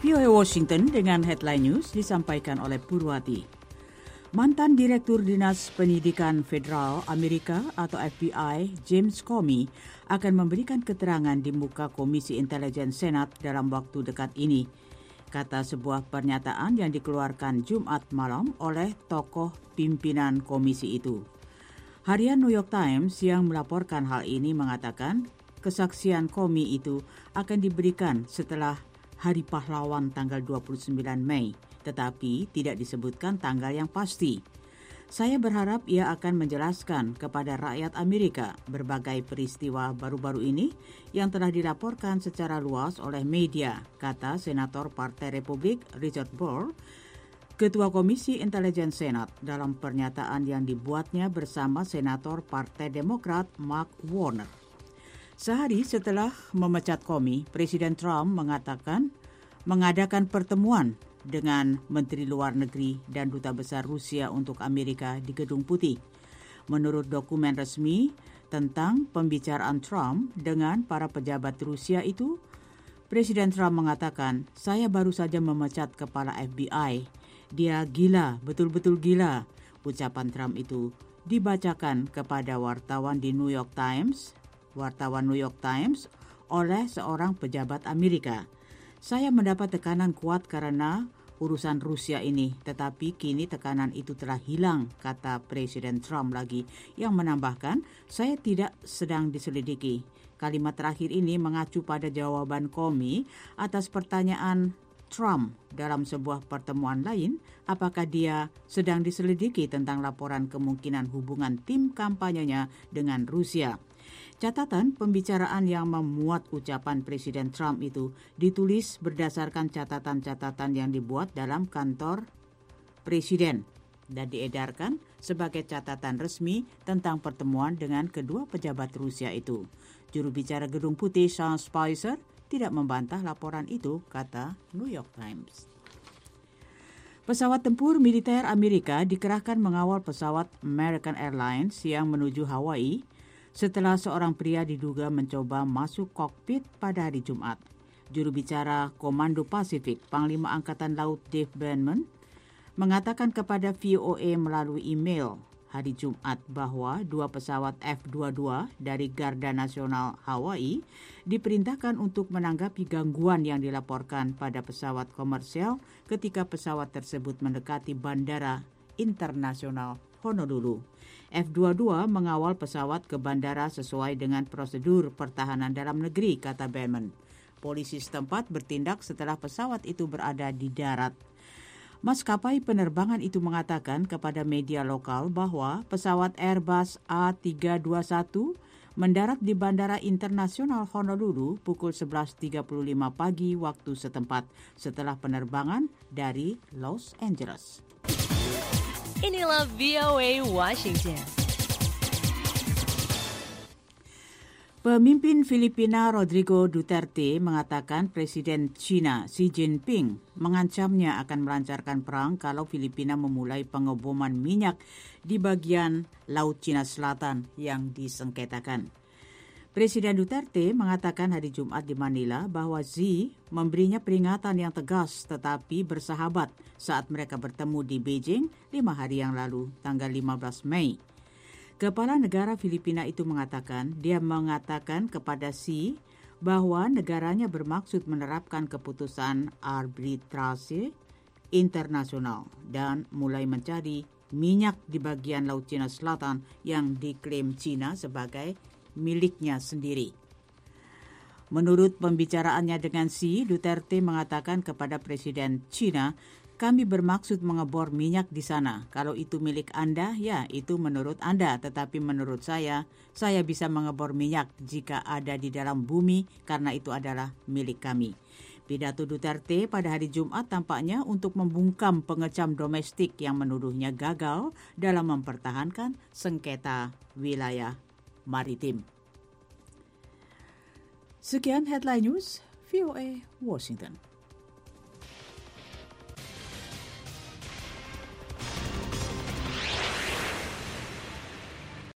VOA Washington dengan headline news disampaikan oleh Purwati. Mantan Direktur Dinas Penyidikan Federal Amerika atau FBI, James Comey, akan memberikan keterangan di muka Komisi Intelijen Senat dalam waktu dekat ini, kata sebuah pernyataan yang dikeluarkan Jumat malam oleh tokoh pimpinan komisi itu. Harian New York Times yang melaporkan hal ini mengatakan kesaksian Comey itu akan diberikan setelah Hari Pahlawan tanggal 29 Mei, tetapi tidak disebutkan tanggal yang pasti. Saya berharap ia akan menjelaskan kepada rakyat Amerika berbagai peristiwa baru-baru ini yang telah dilaporkan secara luas oleh media, kata Senator Partai Republik Richard Burr, Ketua Komisi Intelijen Senat, dalam pernyataan yang dibuatnya bersama Senator Partai Demokrat Mark Warner. Sehari setelah memecat Comey, Presiden Trump mengadakan pertemuan dengan Menteri Luar Negeri dan Duta Besar Rusia untuk Amerika di Gedung Putih. Menurut dokumen resmi tentang pembicaraan Trump dengan para pejabat Rusia itu, Presiden Trump mengatakan, "Saya baru saja memecat kepala FBI. Dia gila, betul-betul gila." Ucapan Trump itu dibacakan kepada wartawan New York Times oleh seorang pejabat Amerika. Saya mendapat tekanan kuat karena urusan Rusia ini, tetapi kini tekanan itu telah hilang, kata Presiden Trump lagi, yang menambahkan, saya tidak sedang diselidiki. Kalimat terakhir ini mengacu pada jawaban Comey atas pertanyaan Trump dalam sebuah pertemuan lain, apakah dia sedang diselidiki tentang laporan kemungkinan hubungan tim kampanyenya dengan Rusia. Catatan pembicaraan yang memuat ucapan Presiden Trump itu ditulis berdasarkan catatan-catatan yang dibuat dalam kantor Presiden dan diedarkan sebagai catatan resmi tentang pertemuan dengan kedua pejabat Rusia itu. Juru bicara Gedung Putih Sean Spicer tidak membantah laporan itu, kata New York Times. Pesawat tempur militer Amerika dikerahkan mengawal pesawat American Airlines yang menuju Hawaii setelah seorang pria diduga mencoba masuk kokpit pada hari Jumat. Juru bicara Komando Pasifik, Panglima Angkatan Laut Dave Brennan, mengatakan kepada VOA melalui email hari Jumat bahwa dua pesawat F-22 dari Garda Nasional Hawaii diperintahkan untuk menanggapi gangguan yang dilaporkan pada pesawat komersial ketika pesawat tersebut mendekati Bandara Internasional Honolulu. F-22 mengawal pesawat ke bandara sesuai dengan prosedur pertahanan dalam negeri, kata Brennan. Polisi setempat bertindak setelah pesawat itu berada di darat. Maskapai penerbangan itu mengatakan kepada media lokal bahwa pesawat Airbus A321 mendarat di Bandara Internasional Honolulu pukul 11.35 pagi waktu setempat setelah penerbangan dari Los Angeles. Inilah VOA Washington. Pemimpin Filipina Rodrigo Duterte mengatakan Presiden China Xi Jinping mengancamnya akan melancarkan perang kalau Filipina memulai pengeboman minyak di bagian Laut Cina Selatan yang disengketakan. Presiden Duterte mengatakan hari Jumat di Manila bahwa Xi memberinya peringatan yang tegas tetapi bersahabat saat mereka bertemu di Beijing 5 hari yang lalu, tanggal 15 Mei. Kepala negara Filipina itu mengatakan kepada Xi bahwa negaranya bermaksud menerapkan keputusan arbitrase internasional dan mulai mencari minyak di bagian Laut Cina Selatan yang diklaim China sebagai miliknya sendiri. Menurut pembicaraannya dengan Xi, Duterte mengatakan kepada Presiden China, kami bermaksud mengebor minyak di sana. Kalau itu milik Anda, ya itu menurut Anda. Tetapi menurut saya bisa mengebor minyak jika ada di dalam bumi karena itu adalah milik kami. Pidato Duterte pada hari Jumat tampaknya untuk membungkam pengecam domestik yang menuduhnya gagal dalam mempertahankan sengketa wilayah maritim. Sekian Headline News, VOA Washington.